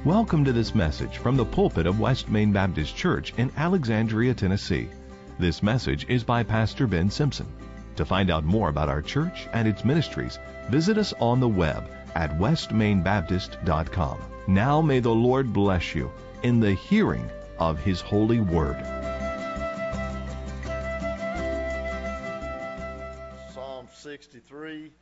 Welcome to this message from the pulpit of West Main Baptist Church in Alexandria, Tennessee. This message is by Pastor Ben Simpson. To find out more about our church and its ministries, visit us on the web at westmainbaptist.com. Now may the Lord bless you in the hearing of His holy word. Psalm 63,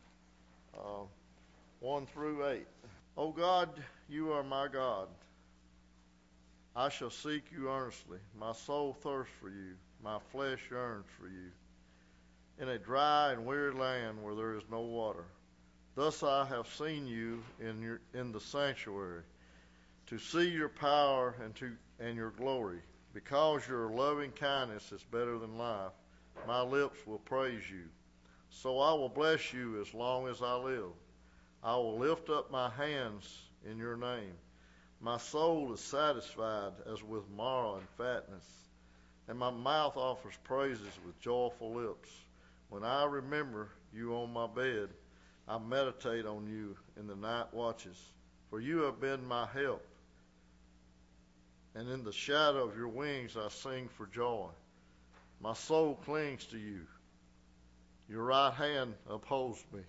1 through 8. O God, you are my God. I shall seek you earnestly. My soul thirsts for you. My flesh yearns for you. In a dry and weary land where there is no water. Thus I have seen you in the sanctuary, to see your power and your glory. Because your loving kindness is better than life, my lips will praise you. So I will bless you as long as I live. I will lift up my hands in your name. My soul is satisfied as with marrow and fatness, and my mouth offers praises with joyful lips. When I remember you on my bed, I meditate on you in the night watches. For you have been my help, and in the shadow of your wings I sing for joy. My soul clings to you. Your right hand upholds me.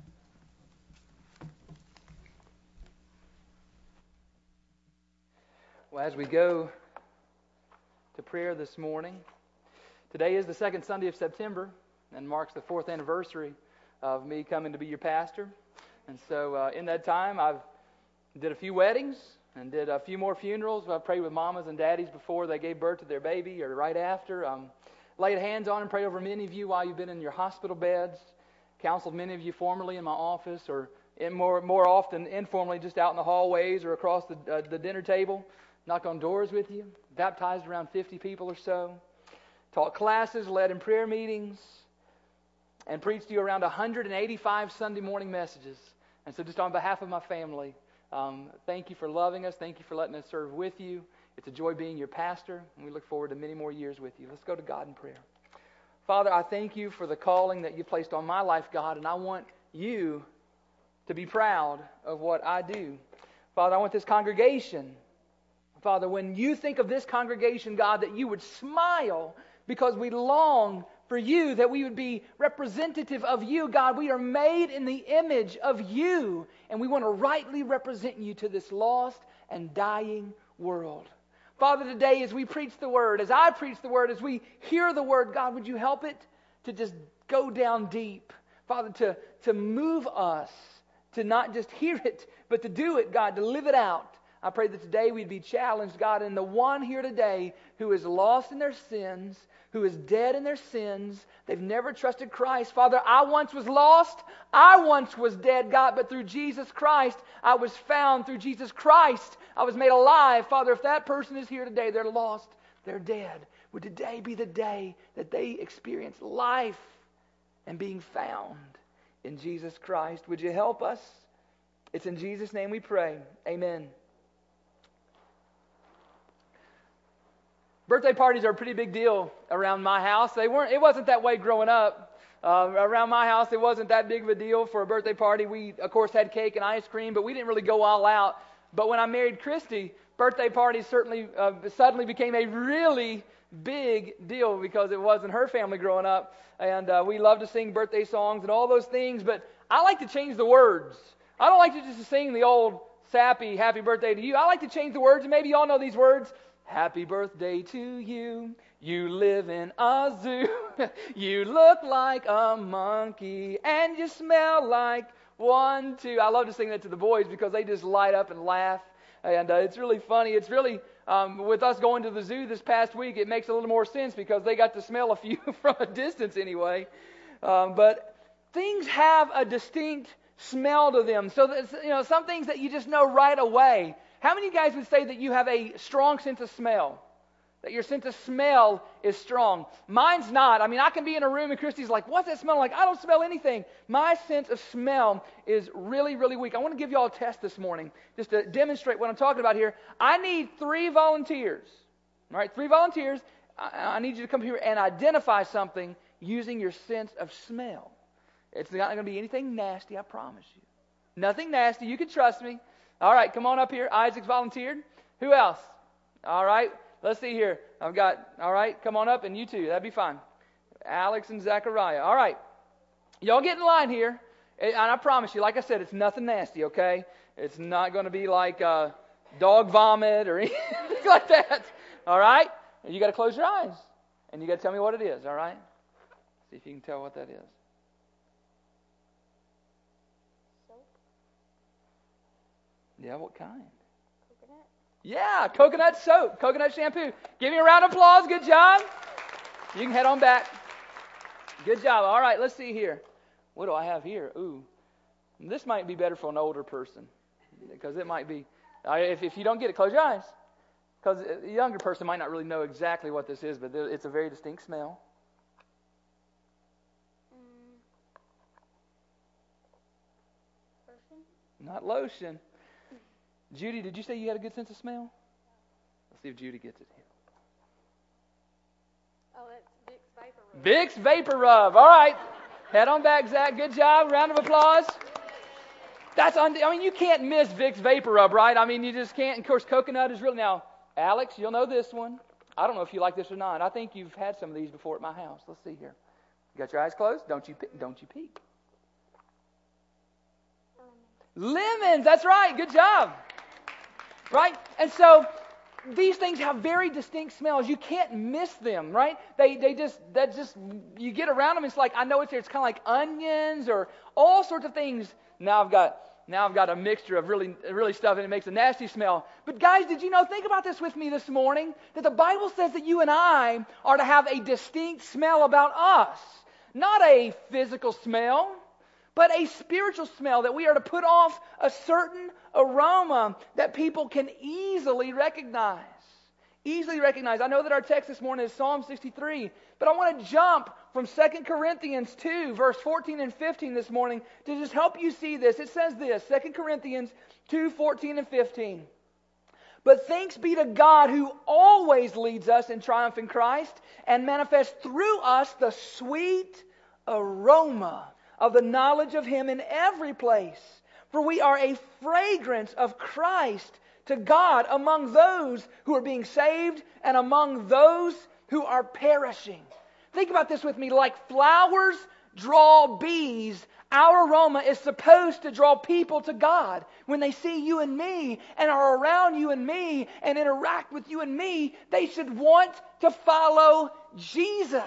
Well, as we go to prayer this morning, today is the second Sunday of September and marks the 4th anniversary of me coming to be your pastor. And so in that time, I've did a few weddings and did a few more funerals. I prayed with mamas and daddies before they gave birth to their baby or right after. Laid hands on and prayed over many of you while you've been in your hospital beds. Counseled many of you formerly in my office or more often informally just out in the hallways or across the dinner table. Knocked on doors with you, baptized around 50 people or so, taught classes, led in prayer meetings, and preached to you around 185 Sunday morning messages. And so just on behalf of my family, thank you for loving us. Thank you for letting us serve with you. It's a joy being your pastor, and we look forward to many more years with you. Let's go to God in prayer. Father, I thank you for the calling that you placed on my life, God, and I want you to be proud of what I do. Father, I want this congregation, Father, when you think of this congregation, God, that you would smile because we long for you, that we would be representative of you, God. We are made in the image of you, and we want to rightly represent you to this lost and dying world. Father, today as we preach the Word, as I preach the Word, as we hear the Word, God, would you help it to just go down deep? Father, to move us, to not just hear it, but to do it, God, to live it out. I pray that today we'd be challenged, God, in the one here today who is lost in their sins, who is dead in their sins. They've never trusted Christ. Father, I once was lost. I once was dead, God, but through Jesus Christ, I was found. Through Jesus Christ, I was made alive. Father, if that person is here today, they're lost, they're dead. Would today be the day that they experience life and being found in Jesus Christ? Would you help us? It's in Jesus' name we pray. Amen. Birthday parties are a pretty big deal around my house. It wasn't that way growing up. Around my house, it wasn't that big of a deal for a birthday party. We, of course, had cake and ice cream, but we didn't really go all out. But when I married Christy, birthday parties suddenly became a really big deal because it wasn't her family growing up. And we love to sing birthday songs and all those things, but I like to change the words. I don't like to just sing the old sappy, happy birthday to you. I like to change the words, and maybe you all know these words. Happy birthday to you. You live in a zoo. You look like a monkey. And you smell like 1, 2. I love to sing that to the boys because they just light up and laugh. And it's really funny. It's really, with us going to the zoo this past week, it makes a little more sense because they got to smell a few from a distance anyway. But things have a distinct smell to them. So that, some things that you just know right away. How many of you guys would say that you have a strong sense of smell? That your sense of smell is strong? Mine's not. I mean, I can be in a room and Christy's like, what's that smell like? I don't smell anything. My sense of smell is really, really weak. I want to give you all a test this morning just to demonstrate what I'm talking about here. I need 3 volunteers. All right, 3 volunteers. I need you to come here and identify something using your sense of smell. It's not going to be anything nasty, I promise you. Nothing nasty. You can trust me. All right, come on up here. Isaac's volunteered. Who else? All right, let's see here. All right, come on up, and you too. That'd be fine. Alex and Zachariah. All right. Y'all get in line here. And I promise you, like I said, it's nothing nasty, okay? It's not going to be like dog vomit or anything like that. All right? And you got to close your eyes. And you got to tell me what it is, all right? See if you can tell what that is. Soap. Yeah, what kind? Coconut. Yeah, coconut soap, coconut shampoo. Give me a round of applause. Good job. You can head on back. Good job. All right, let's see here. What do I have here? Ooh, this might be better for an older person because it might be. If you don't get it, close your eyes. Because a younger person might not really know exactly what this is, but it's a very distinct smell. Lotion. Not lotion. Judy, did you say you had a good sense of smell? Let's see if Judy gets it here. Oh, that's Vicks Vapor Rub. Vicks Vapor Rub. All right. Head on back, Zach. Good job. Round of applause. You can't miss Vicks Vapor Rub, right? I mean, you just can't. Of course, coconut is really... Now, Alex, you'll know this one. I don't know if you like this or not. I think you've had some of these before at my house. Let's see here. You got your eyes closed? Don't you peek. Lemons. That's right. Good job. Right? And so... these things have very distinct smells. You can't miss them, right? You get around them, it's like, I know it's there. It's kind of like onions or all sorts of things. Now I've got a mixture of really stuff, and it makes a nasty smell. But guys, did you know, think about this with me this morning, that the Bible says that you and I are to have a distinct smell about us. Not a physical smell, but a spiritual smell, that we are to put off a certain aroma that people can easily recognize. I know that our text this morning is Psalm 63, but I want to jump from 2 Corinthians 2, verse 14 and 15 this morning to just help you see this. It says this, 2 Corinthians 2, 14 and 15. But thanks be to God who always leads us in triumph in Christ and manifests through us the sweet aroma of the knowledge of Him in every place. For we are a fragrance of Christ to God among those who are being saved and among those who are perishing. Think about this with me. Like flowers draw bees, our aroma is supposed to draw people to God. When they see you and me and are around you and me and interact with you and me, they should want to follow Jesus.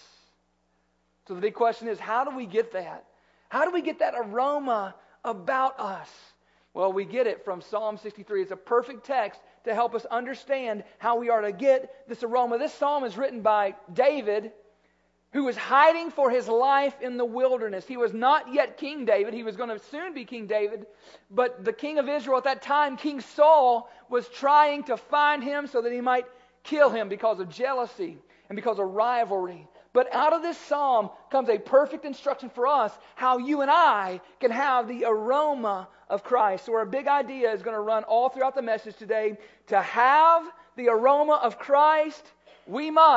So the big question is, how do we get that? How do we get that aroma about us? Well, we get it from Psalm 63. It's a perfect text to help us understand how we are to get this aroma. This psalm is written by David, who was hiding for his life in the wilderness. He was not yet King David. He was going to soon be King David. But the king of Israel at that time, King Saul, was trying to find him so that he might kill him because of jealousy and because of rivalry. But out of this psalm comes a perfect instruction for us how you and I can have the aroma of Christ. So our big idea is going to run all throughout the message today. To have the aroma of Christ, we must ...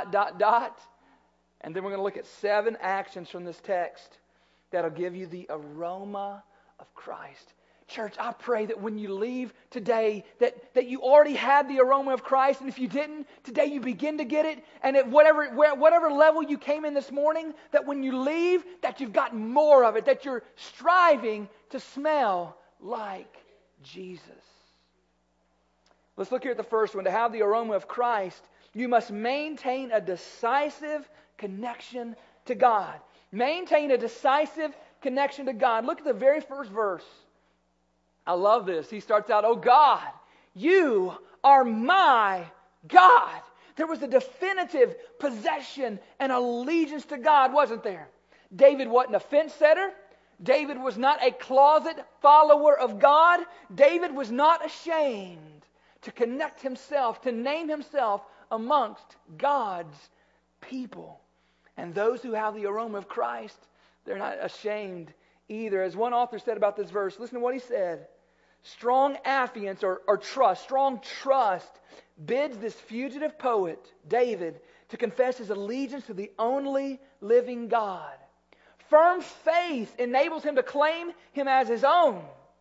And then we're going to look at 7 actions from this text that'll give you the aroma of Christ. Church, I pray that when you leave today, that you already had the aroma of Christ, and if you didn't, today you begin to get it, and at whatever level you came in this morning, that when you leave, that you've got more of it, that you're striving to smell like Jesus. Let's look here at the first one. To have the aroma of Christ, you must maintain a decisive connection to God. Maintain a decisive connection to God. Look at the very first verse. I love this. He starts out, "Oh God, you are my God." There was a definitive possession and allegiance to God, wasn't there? David wasn't a fence setter. David was not a closet follower of God. David was not ashamed to connect himself, to name himself amongst God's people. And those who have the aroma of Christ, they're not ashamed either. As one author said about this verse, listen to what he said. Strong affiance or trust, strong trust bids this fugitive poet, David, to confess his allegiance to the only living God. Firm faith enables him to claim Him as his own.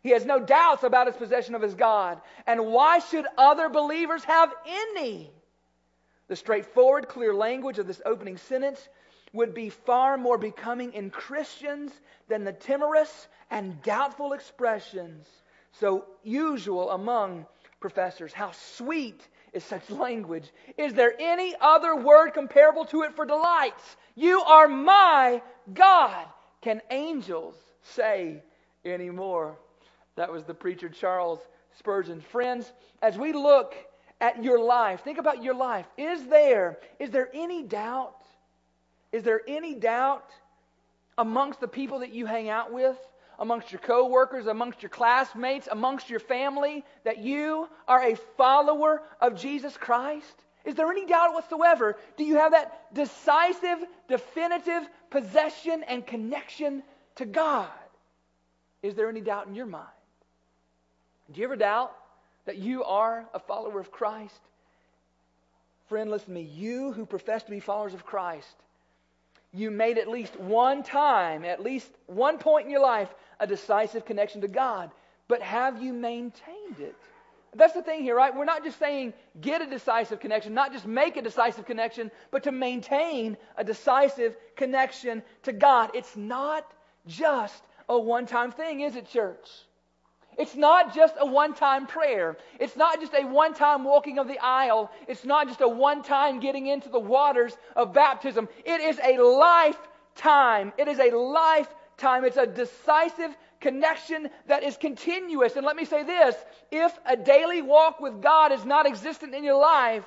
He has no doubts about his possession of his God. And why should other believers have any? The straightforward, clear language of this opening sentence would be far more becoming in Christians than the timorous and doubtful expressions so usual among professors. How sweet is such language? Is there any other word comparable to it for delights? You are my God. Can angels say any more? That was the preacher Charles Spurgeon. Friends, as we look at your life, think about your life. Is there any doubt? Is there any doubt amongst the people that you hang out with, amongst your co-workers, amongst your classmates, amongst your family, that you are a follower of Jesus Christ? Is there any doubt whatsoever? Do you have that decisive, definitive possession and connection to God? Is there any doubt in your mind? Do you ever doubt that you are a follower of Christ? Friend, listen to me. You who profess to be followers of Christ, you made at least one time, at least one point in your life, a decisive connection to God. But have you maintained it? That's the thing here, right? We're not just saying get a decisive connection, not just make a decisive connection, but to maintain a decisive connection to God. It's not just a one-time thing, is it, church? It's not just a one-time prayer. It's not just a one-time walking of the aisle. It's not just a one-time getting into the waters of baptism. It is a lifetime. It is a lifetime. It's a decisive connection that is continuous. And let me say this, if a daily walk with God is not existent in your life,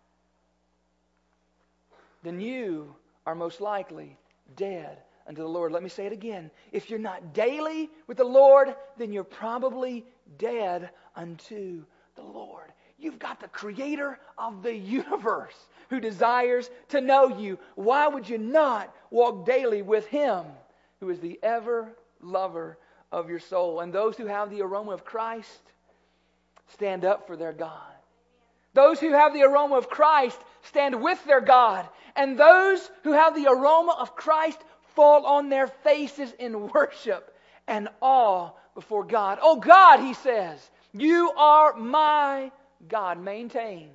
then you are most likely dead unto the Lord. Let me say it again. If you're not daily with the Lord, then you're probably dead unto the Lord. You've got the Creator of the universe who desires to know you. Why would you not walk daily with Him, who is the ever lover of your soul? And those who have the aroma of Christ stand up for their God. Those who have the aroma of Christ stand with their God. And those who have the aroma of Christ fall on their faces in worship and awe before God. Oh God, he says, you are my God. Maintain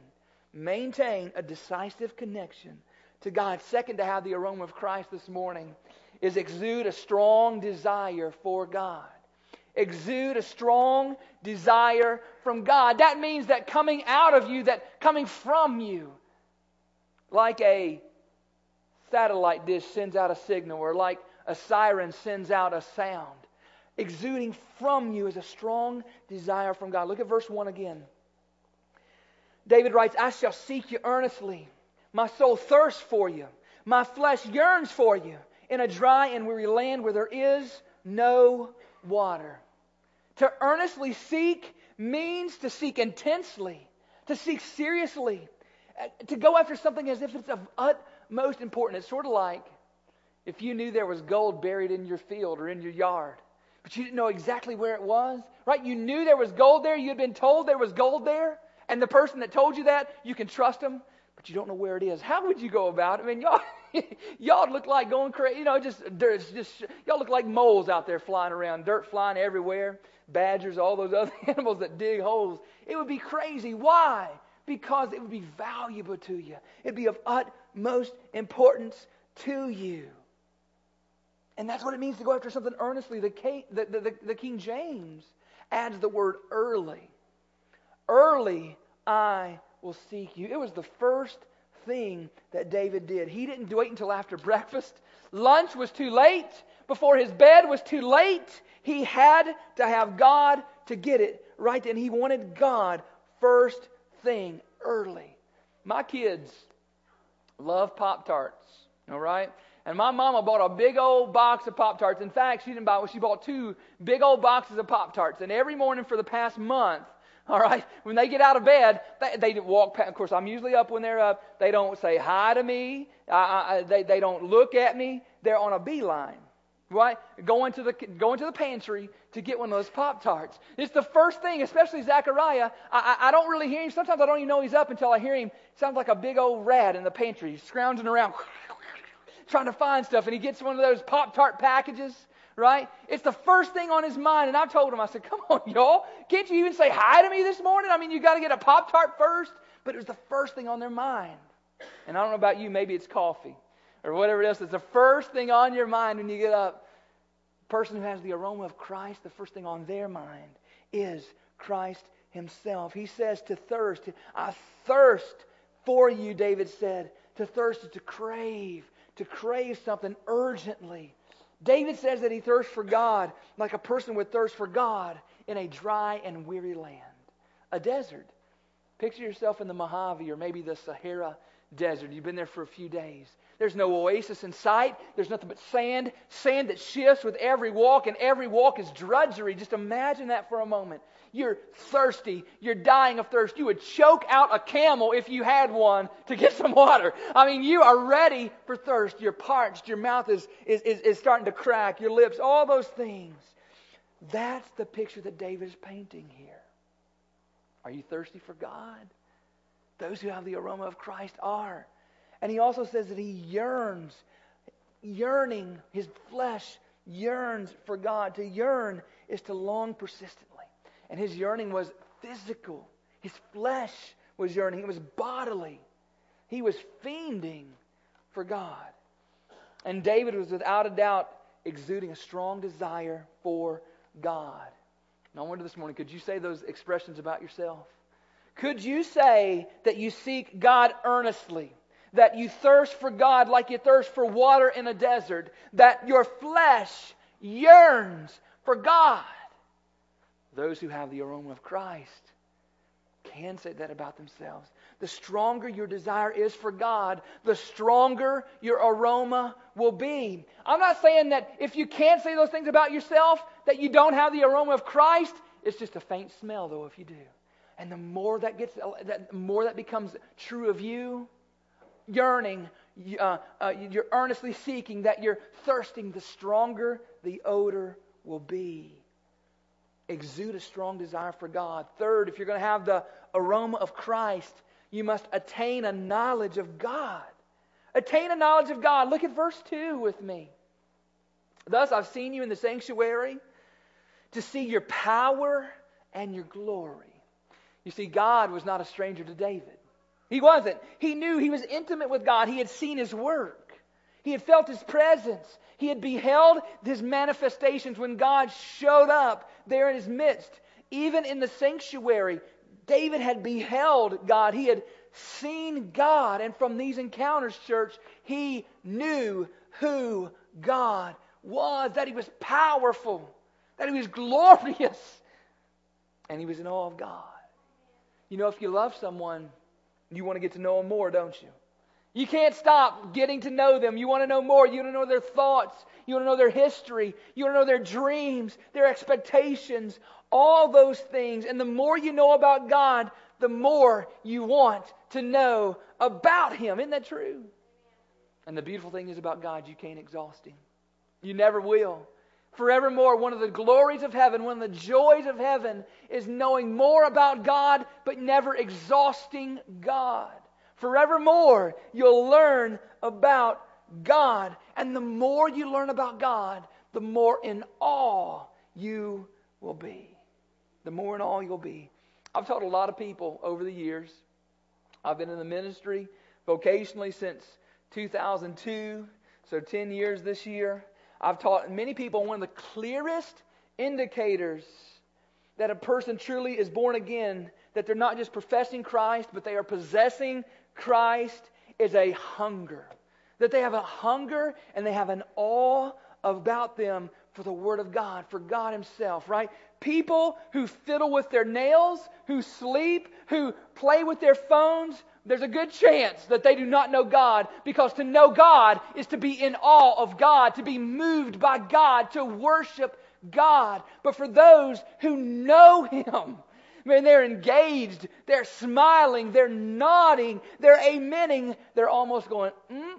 a decisive connection to God. Second, to have the aroma of Christ this morning is exude a strong desire for God. Exude a strong desire from God. That means that coming out of you, that coming from you, like a satellite dish sends out a signal, or like a siren sends out a sound. Exuding from you is a strong desire from God. Look at verse 1 again. David writes, I shall seek you earnestly. My soul thirsts for you. My flesh yearns for you in a dry and weary land where there is no water. To earnestly seek means to seek intensely, to seek seriously, to go after something as if it's of utmost importance. It's sort of like if you knew there was gold buried in your field or in your yard, but you didn't know exactly where it was, right? You knew there was gold there. You had been told there was gold there. And the person that told you that, you can trust them, but you don't know where it is. How would you go about it? I mean, y'all look like going crazy. You know, y'all look like moles out there flying around, dirt flying everywhere, badgers, all those other animals that dig holes. It would be crazy. Why? Because it would be valuable to you. It'd be of utmost importance to you. And that's what it means to go after something earnestly. The King James adds the word early. Early I will seek you. It was the first thing that David did. He didn't wait until after breakfast. Lunch was too late. Before his bed was too late. He had to have God to get it right. And he wanted God first thing, early. My kids love Pop-Tarts. All right? And my mama bought a big old box of Pop-Tarts. In fact, she didn't buy one. She bought 2 big old boxes of Pop-Tarts. And every morning for the past month, all right, when they get out of bed, they walk past. Of course, I'm usually up when they're up. They don't say hi to me. They don't look at me. They're on a beeline, right? Going to the pantry to get one of those Pop-Tarts. It's the first thing, especially Zachariah. I don't really hear him. Sometimes I don't even know he's up until I hear him. It sounds like a big old rat in the pantry, scrounging around, trying to find stuff. And he gets one of those Pop-Tart packages, right? It's the first thing on his mind. And I told him, I said, come on, y'all. Can't you even say hi to me this morning? I mean, you got to get a Pop-Tart first. But it was the first thing on their mind. And I don't know about you, maybe it's coffee or whatever else. It's the first thing on your mind when you get up. The person who has the aroma of Christ, the first thing on their mind is Christ himself. He says to thirst. I thirst for you, David said. To thirst is to crave something urgently. David says that he thirsts for God like a person would thirst for God in a dry and weary land. A desert. Picture yourself in the Mojave or maybe the Sahara Desert. You've been there for a few days. There's no oasis in sight. There's nothing but sand. Sand that shifts with every walk, and every walk is drudgery. Just imagine that for a moment. You're thirsty. You're dying of thirst. You would choke out a camel if you had one to get some water. I mean, you are ready for thirst. You're parched. Your mouth is starting to crack. Your lips, all those things. That's the picture that David is painting here. Are you thirsty for God? Those who have the aroma of Christ are. And he also says that he yearns. Yearning, his flesh yearns for God. To yearn is to long persistently. And his yearning was physical. His flesh was yearning. It was bodily. He was fiending for God. And David was without a doubt exuding a strong desire for God. Now I wonder this morning, could you say those expressions about yourself? Could you say that you seek God earnestly? That you thirst for God like you thirst for water in a desert? That your flesh yearns for God? Those who have the aroma of Christ can say that about themselves. The stronger your desire is for God, the stronger your aroma will be. I'm not saying that if you can't say those things about yourself, that you don't have the aroma of Christ. It's just a faint smell, though, if you do. And the more that becomes true of you, yearning, you're earnestly seeking, that you're thirsting, the stronger the odor will be. Exude a strong desire for God. Third, if you're going to have the aroma of Christ, you must attain a knowledge of God. Attain a knowledge of God. Look at verse 2 with me. Thus I've seen you in the sanctuary to see your power and your glory. You see, God was not a stranger to David. He wasn't. He knew, he was intimate with God. He had seen his work. He had felt his presence. He had beheld his manifestations when God showed up there in his midst. Even in the sanctuary, David had beheld God. He had seen God. And from these encounters, church, he knew who God was. That he was powerful. That he was glorious. And he was in awe of God. You know, if you love someone, you want to get to know them more, don't you? You can't stop getting to know them. You want to know more. You want to know their thoughts. You want to know their history. You want to know their dreams, their expectations, all those things. And the more you know about God, the more you want to know about Him. Isn't that true? And the beautiful thing is about God, you can't exhaust Him. You never will. Forevermore, one of the glories of heaven, one of the joys of heaven is knowing more about God, but never exhausting God. Forevermore, you'll learn about God. And the more you learn about God, the more in awe you will be. The more in awe you'll be. I've taught a lot of people over the years. I've been in the ministry vocationally since 2002, so 10 years this year. I've taught many people one of the clearest indicators that a person truly is born again, that they're not just professing Christ, but they are possessing Christ, is a hunger. That they have a hunger and they have an awe about them for the Word of God, for God Himself, right? People who fiddle with their nails, who sleep, who play with their phones, there's a good chance that they do not know God, because to know God is to be in awe of God, to be moved by God, to worship God. But for those who know Him, man, they're engaged, they're smiling, they're nodding, they're amening, they're almost going,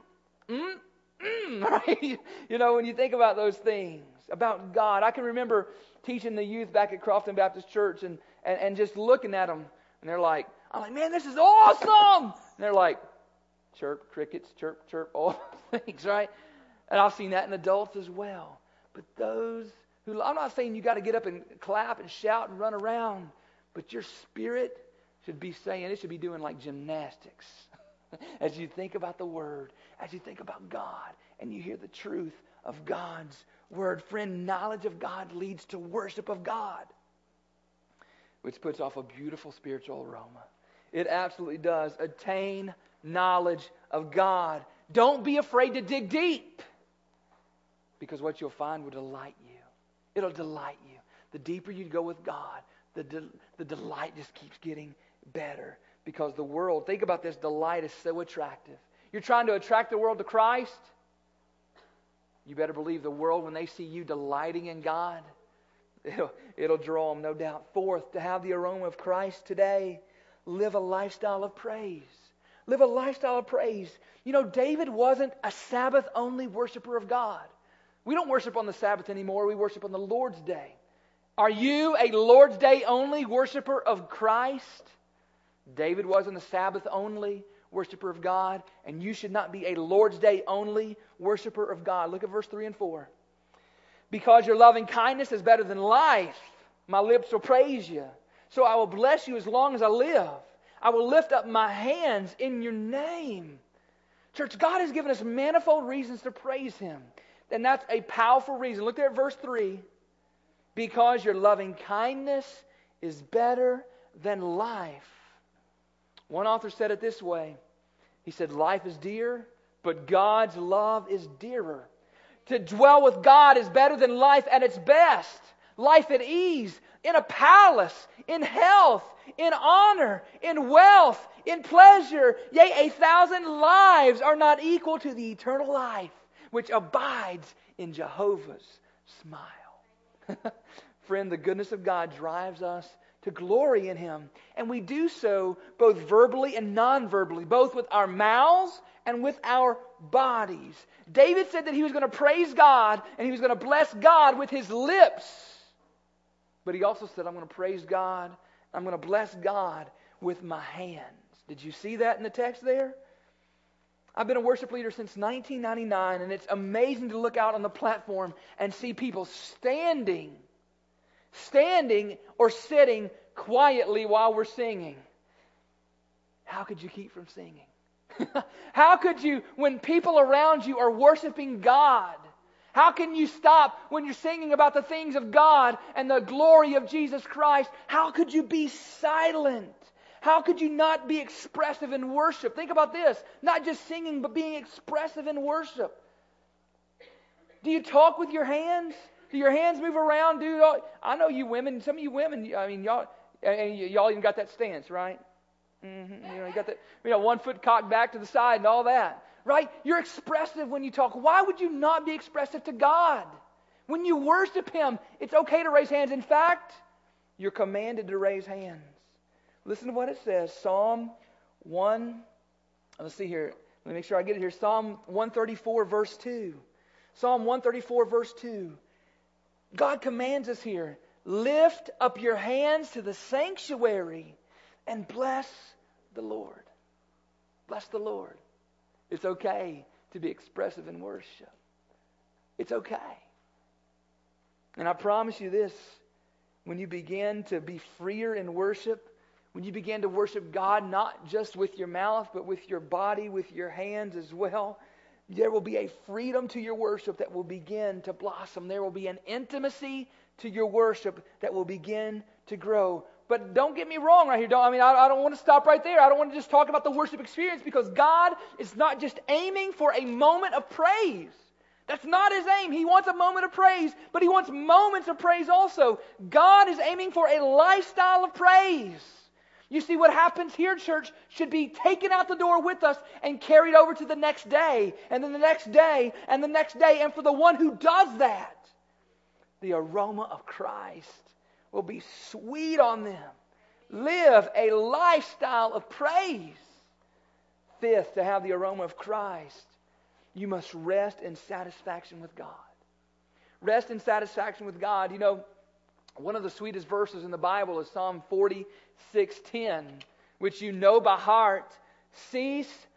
right? You know, when you think about those things, about God. I can remember teaching the youth back at Crofton Baptist Church and just looking at them, and they're like, I'm like, man, this is awesome! And they're like, chirp, crickets, chirp, chirp, all things, right? And I've seen that in adults as well. But those who, I'm not saying you got to get up and clap and shout and run around, but your spirit should be saying, it should be doing like gymnastics. As you think about the Word, as you think about God, and you hear the truth of God's Word. Friend, knowledge of God leads to worship of God, which puts off a beautiful spiritual aroma. It absolutely does. Attain knowledge of God. Don't be afraid to dig deep, because what you'll find will delight you. It'll delight you. The deeper you go with God, the delight just keeps getting better. Because the world, think about this, delight is so attractive. You're trying to attract the world to Christ. You better believe the world, when they see you delighting in God, it'll draw them, no doubt. Fourth, to have the aroma of Christ today, live a lifestyle of praise. Live a lifestyle of praise. You know, David wasn't a Sabbath-only worshiper of God. We don't worship on the Sabbath anymore. We worship on the Lord's Day. Are you a Lord's Day only worshiper of Christ? David wasn't a Sabbath-only worshiper of God, and you should not be a Lord's Day only worshiper of God. Look at verse 3 and 4. Because your loving kindness is better than life, my lips will praise you. So I will bless you as long as I live. I will lift up my hands in your name. Church, God has given us manifold reasons to praise Him. And that's a powerful reason. Look there at verse 3. Because your loving kindness is better than life. One author said it this way. He said, life is dear, but God's love is dearer. To dwell with God is better than life at its best. Life at ease, in a palace, in health, in honor, in wealth, in pleasure. Yea, 1,000 lives are not equal to the eternal life, which abides in Jehovah's smile. Friend, the goodness of God drives us to glory in Him. And we do so both verbally and non-verbally, both with our mouths and with our bodies. David said that he was going to praise God and he was going to bless God with his lips. But he also said, I'm going to praise God, I'm going to bless God with my hands. Did you see that in the text there? I've been a worship leader since 1999, and it's amazing to look out on the platform and see people standing or sitting quietly while we're singing. How could you keep from singing? How could you, when people around you are worshiping God, how can you stop when you're singing about the things of God and the glory of Jesus Christ? How could you be silent? How could you not be expressive in worship? Think about this. Not just singing, but being expressive in worship. Do you talk with your hands? Do your hands move around? I know you women, some of you women, I mean, y'all even got that stance, right? Mm-hmm. You got that, 1 foot cocked back to the side and all that, right? You're expressive when you talk. Why would you not be expressive to God? When you worship Him, it's okay to raise hands. In fact, you're commanded to raise hands. Listen to what it says. Psalm 1, let's see here. Let me make sure I get it here. Psalm 134, verse 2. Psalm 134, verse 2. God commands us here, lift up your hands to the sanctuary and bless the Lord. Bless the Lord. It's okay to be expressive in worship. It's okay. And I promise you this, when you begin to be freer in worship, when you begin to worship God not just with your mouth, but with your body, with your hands as well, there will be a freedom to your worship that will begin to blossom. There will be an intimacy to your worship that will begin to grow. But don't get me wrong right here. I don't want to stop right there. I don't want to just talk about the worship experience, because God is not just aiming for a moment of praise. That's not His aim. He wants a moment of praise, but He wants moments of praise also. God is aiming for a lifestyle of praise. You see, what happens here, church, should be taken out the door with us and carried over to the next day, and then the next day, and the next day. And for the one who does that, the aroma of Christ will be sweet on them. Live a lifestyle of praise. Fifth, to have the aroma of Christ, you must rest in satisfaction with God. Rest in satisfaction with God. One of the sweetest verses in the Bible is Psalm 46:10, which you know by heart. Cease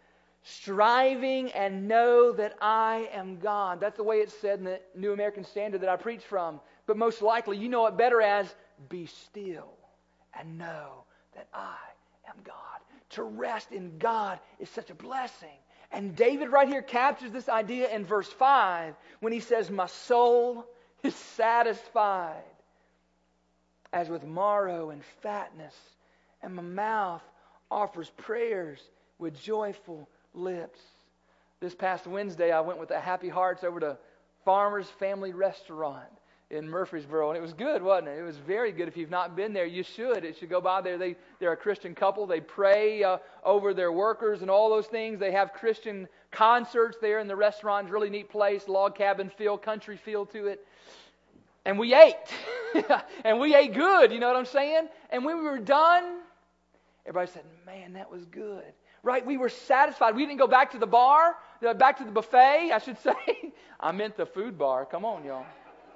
striving and know that I am God. That's the way it's said in the New American Standard that I preach from. But most likely you know it better as, be still and know that I am God. To rest in God is such a blessing. And David right here captures this idea in verse 5 when he says, my soul is satisfied as with marrow and fatness, and my mouth offers prayers with joyful lips. This past Wednesday, I went with the Happy Hearts over to Farmer's Family Restaurant in Murfreesboro, and it was good, wasn't it? It was very good. If you've not been there, you should. It should go by there. They're a Christian couple. They pray over their workers and all those things. They have Christian concerts there in the restaurant. Really neat place, log cabin feel, country feel to it. And we ate. And we ate good, you know what I'm saying? And when we were done, everybody said, man, that was good. Right? We were satisfied. We didn't go back to the bar, back to the buffet, I should say. I meant the food bar. Come on, y'all.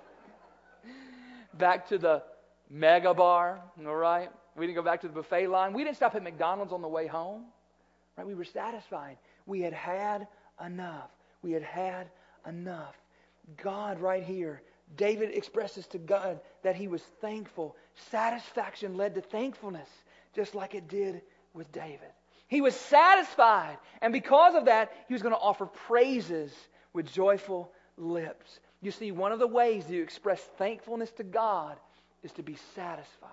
Back to the mega bar, all right? We didn't go back to the buffet line. We didn't stop at McDonald's on the way home. Right? We were satisfied. We had had enough. We had had enough. God right here, David expresses to God that he was thankful. Satisfaction led to thankfulness, just like it did with David. He was satisfied, and because of that, he was going to offer praises with joyful lips. You see, one of the ways that you express thankfulness to God is to be satisfied.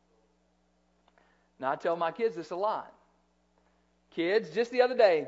Now, I tell my kids this a lot. Kids, just the other day,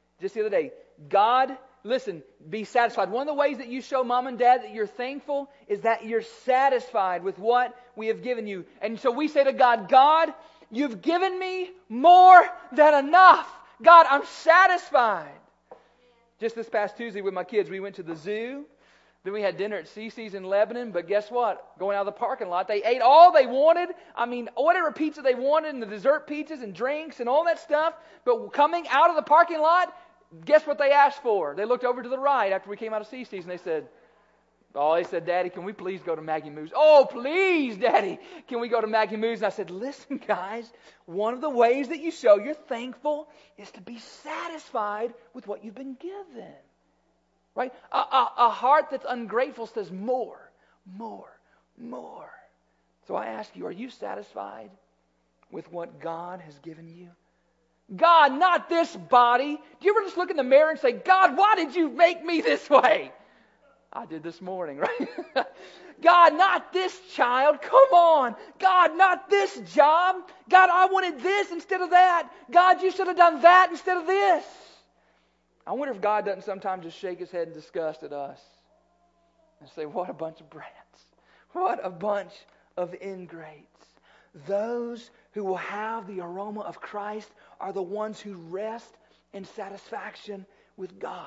God, listen, be satisfied. One of the ways that you show mom and dad that you're thankful is that you're satisfied with what we have given you. And so we say to God, God, you've given me more than enough. God, I'm satisfied. Just this past Tuesday with my kids, we went to the zoo. Then we had dinner at Cece's in Lebanon. But guess what? Going out of the parking lot, they ate all they wanted. I mean, whatever pizza they wanted, and the dessert pizzas and drinks and all that stuff. But coming out of the parking lot, guess what they asked for? They looked over to the right after we came out of Cece's, and they said, Daddy, can we please go to Maggie Moo's? Oh, please, Daddy, can we go to Maggie Moo's? And I said, listen, guys, one of the ways that you show you're thankful is to be satisfied with what you've been given. Right? A heart that's ungrateful says more, more, more. So I ask you, are you satisfied with what God has given you? God, not this body. Do you ever just look in the mirror and say, God, why did you make me this way? I did this morning, right? God, not this child. Come on. God, not this job. God, I wanted this instead of that. God, you should have done that instead of this. I wonder if God doesn't sometimes just shake his head in disgust at us and say, what a bunch of brats. What a bunch of ingrates. Those who will have the aroma of Christ are the ones who rest in satisfaction with God.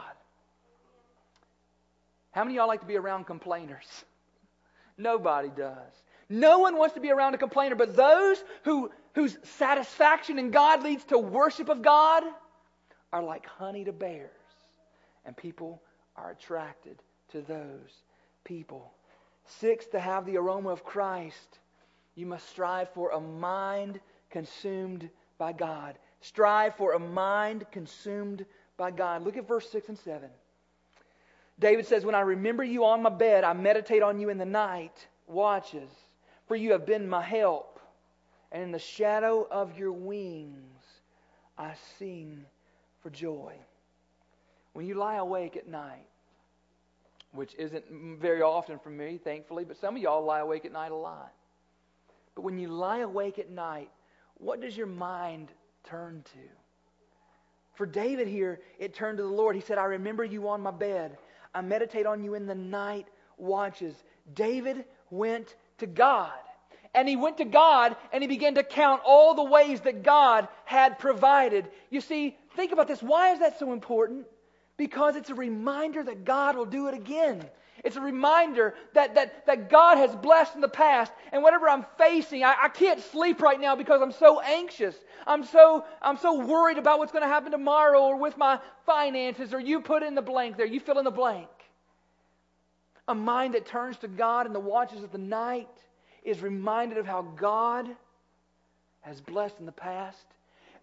How many of y'all like to be around complainers? Nobody does. No one wants to be around a complainer, but those whose satisfaction in God leads to worship of God are like honey to bears. And people are attracted to those people. 6, to have the aroma of Christ, you must strive for a mind consumed by God. Strive for a mind consumed by God. Look at verse 6 and 7. David says, when I remember you on my bed, I meditate on you in the night watches. For you have been my help. And in the shadow of your wings, I sing for joy. When you lie awake at night, which isn't very often for me, thankfully, but some of y'all lie awake at night a lot. But when you lie awake at night, what does your mind turn to? For David here, it turned to the Lord. He said, I remember you on my bed. I meditate on you in the night watches. David went to God. And he went to God and he began to count all the ways that God had provided. You see, think about this. Why is that so important? Because it's a reminder that God will do it again. It's a reminder that God has blessed in the past. And whatever I'm facing, I can't sleep right now because I'm so anxious. I'm so worried about what's going to happen tomorrow or with my finances, or you put in the blank there. You fill in the blank. A mind that turns to God in the watches of the night is reminded of how God has blessed in the past.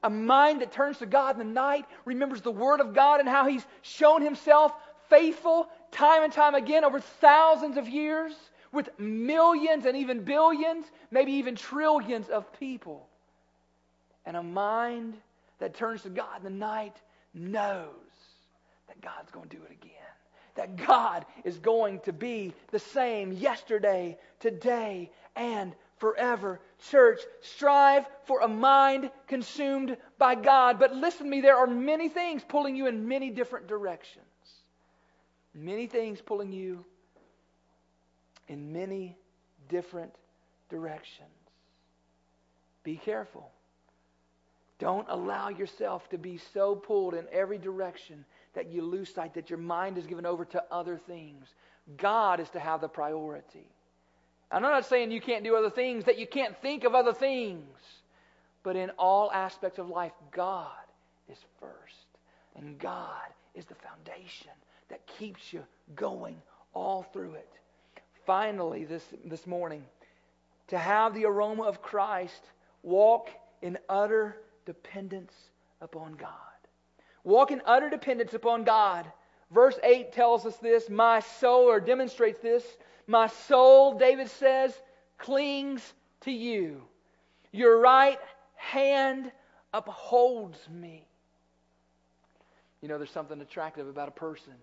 A mind that turns to God in the night, remembers the Word of God and how He's shown Himself faithful time and time again over thousands of years with millions and even billions, maybe even trillions of people. And a mind that turns to God in the night knows that God's going to do it again. That God is going to be the same yesterday, today, and forever. Church, strive for a mind consumed by God. But listen to me, there are many things pulling you in many different directions. Many things pulling you in many different directions. Be careful. Don't allow yourself to be so pulled in every direction that you lose sight, that your mind is given over to other things. God is to have the priority. I'm not saying you can't do other things, that you can't think of other things. But in all aspects of life, God is first. And God is the foundation that keeps you going all through it. Finally, this morning, to have the aroma of Christ, walk in utter dependence upon God. Walk in utter dependence upon God. Verse 8 tells us this, my soul, or demonstrates this, my soul, David says, clings to you. Your right hand upholds me. You know, there's something attractive about a person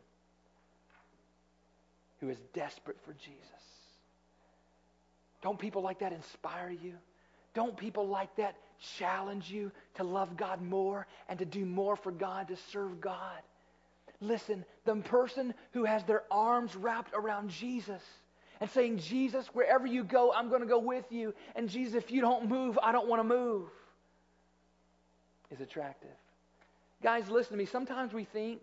who is desperate for Jesus. Don't people like that inspire you? Don't people like that challenge you to love God more and to do more for God, to serve God? Listen, the person who has their arms wrapped around Jesus and saying, Jesus, wherever you go, I'm going to go with you. And Jesus, if you don't move, I don't want to move, is attractive. Guys, listen to me. Sometimes we think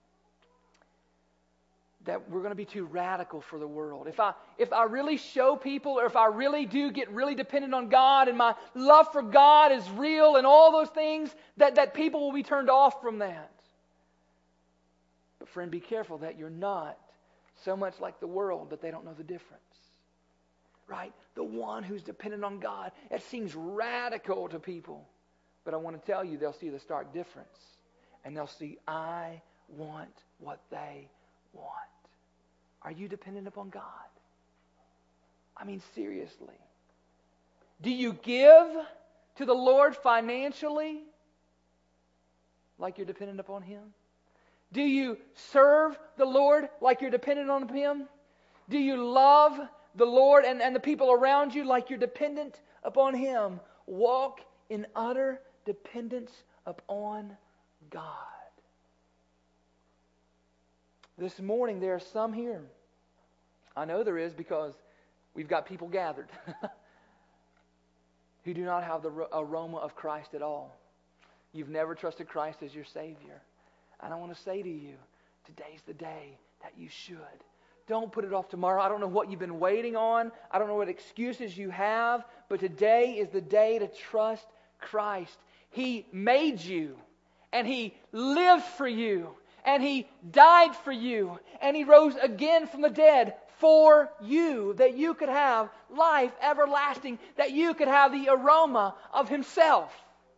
that we're going to be too radical for the world. If I really show people, or if I really do get really dependent on God and my love for God is real and all those things, that people will be turned off from that. But friend, be careful that you're not so much like the world that they don't know the difference. Right? The one who's dependent on God, it seems radical to people. But I want to tell you, they'll see the stark difference. And they'll see, I want what they want. Are you dependent upon God? I mean, seriously. Do you give to the Lord financially like you're dependent upon Him? Do you serve the Lord like you're dependent on Him? Do you love the Lord and the people around you like you're dependent upon Him? Walk in utter dependence upon God. This morning there are some here. I know there is, because we've got people gathered who do not have the aroma of Christ at all. You've never trusted Christ as your Savior. And I want to say to you, today's the day that you should. Don't put it off tomorrow. I don't know what you've been waiting on. I don't know what excuses you have. But today is the day to trust Christ. He made you. And He lived for you. And He died for you. And He rose again from the dead for you. That you could have life everlasting. That you could have the aroma of Himself.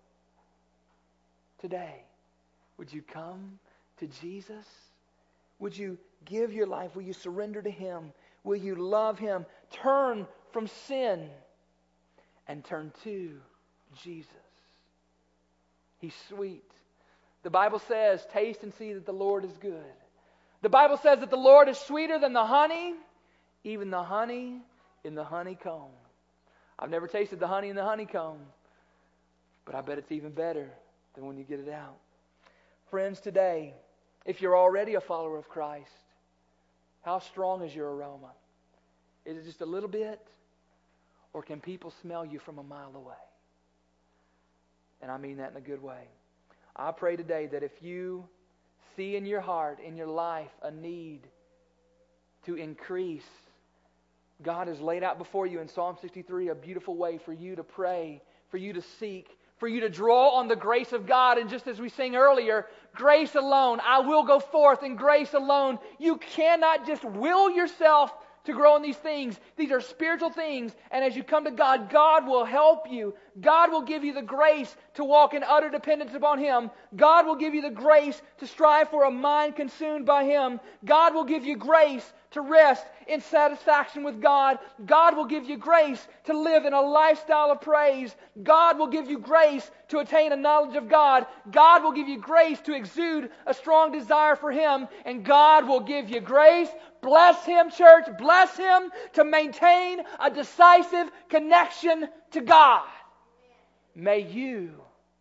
Today, would you come to Jesus? Would you give your life? Will you surrender to Him? Will you love Him? Turn from sin and turn to Jesus. He's sweet. The Bible says, taste and see that the Lord is good. The Bible says that the Lord is sweeter than the honey, even the honey in the honeycomb. I've never tasted the honey in the honeycomb, but I bet it's even better than when you get it out. Friends, today, if you're already a follower of Christ, how strong is your aroma? Is it just a little bit? Or can people smell you from a mile away? And I mean that in a good way. I pray today that if you see in your heart, in your life, a need to increase, God has laid out before you in Psalm 63 a beautiful way for you to pray, for you to seek, for you to draw on the grace of God. And just as we sang earlier, grace alone. I will go forth in grace alone. You cannot just will yourself to grow in these things. These are spiritual things. And as you come to God, God will help you. God will give you the grace to walk in utter dependence upon Him. God will give you the grace to strive for a mind consumed by Him. God will give you grace to rest in satisfaction with God. God will give you grace to live in a lifestyle of praise. God will give you grace to attain a knowledge of God. God will give you grace to exude a strong desire for Him. And God will give you grace. Bless Him, church. Bless Him to maintain a decisive connection to God. May you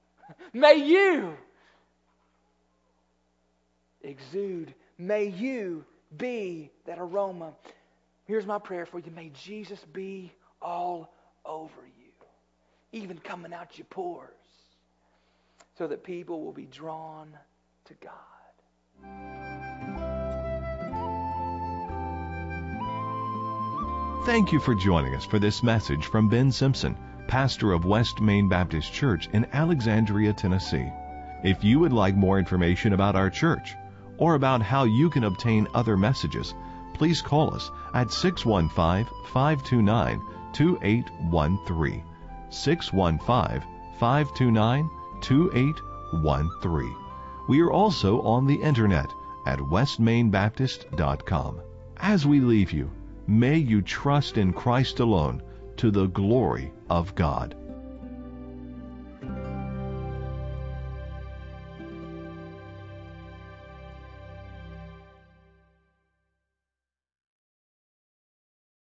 exude, may you be that aroma. Here's my prayer for you. May Jesus be all over you, even coming out your pores, so that people will be drawn to God. Thank you for joining us for this message from Ben Simpson, pastor of West Main Baptist Church in Alexandria, Tennessee. If you would like more information about our church or about how you can obtain other messages, please call us at 615-529-2813. 615-529-2813. We are also on the internet at westmainbaptist.com. As we leave you, may you trust in Christ alone to the glory of God.